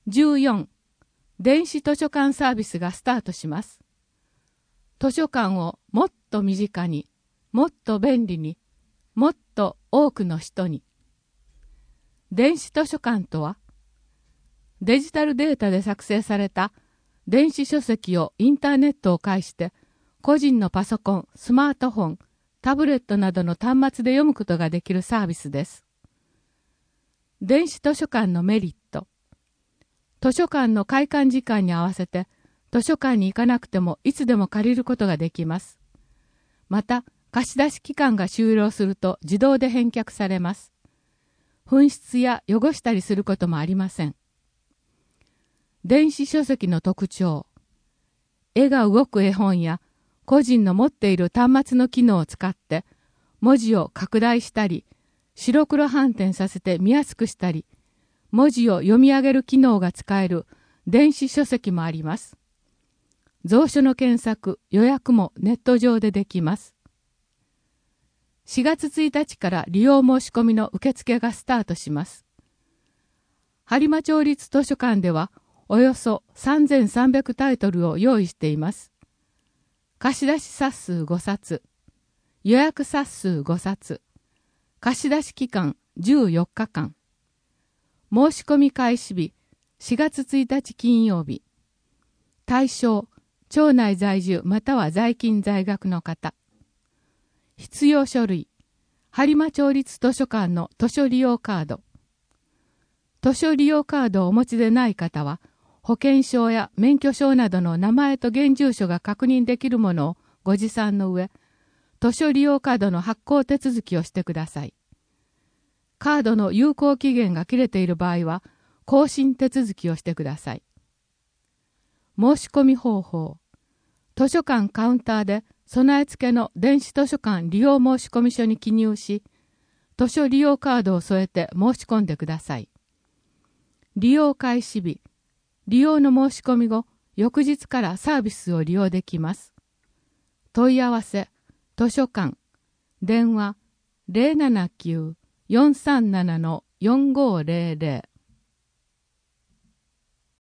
14、電子図書館サービスがスタートします。図書館をもっと身近に、もっと便利に、もっと多くの人に。電子図書館とは、デジタルデータで作成された電子書籍をインターネットを介して個人のパソコン、スマートフォン、タブレットなどの端末で読むことができるサービスです。電子図書館のメリット。図書館の開館時間に合わせて図書館に行かなくてもいつでも借りることができます。また、貸し出し期間が終了すると自動で返却されます。紛失や汚したりすることもありません。電子書籍の特徴。絵が動く絵本や個人の持っている端末の機能を使って文字を拡大したり、白黒反転させて見やすくしたり、文字を読み上げる機能が使える電子書籍もあります。蔵書の検索、予約もネット上でできます。4月1日から利用申し込みの受付がスタートします。播磨町立図書館ではおよそ3300タイトルを用意しています。貸し出し冊数5冊、予約冊数5冊、貸し出し期間14日間。申し込み開始日4月1日金曜日。対象、町内在住または在勤在学の方。必要書類、播磨町立図書館の図書利用カード。図書利用カードをお持ちでない方は、保険証や免許証などの名前と現住所が確認できるものをご持参の上、図書利用カードの発行手続きをしてください。カードの有効期限が切れている場合は、更新手続きをしてください。申し込み方法。図書館カウンターで備え付けの電子図書館利用申込書に記入し、図書利用カードを添えて申し込んでください。利用開始日。利用の申し込み後、翌日からサービスを利用できます。問い合わせ、図書館、電話 079-437-4500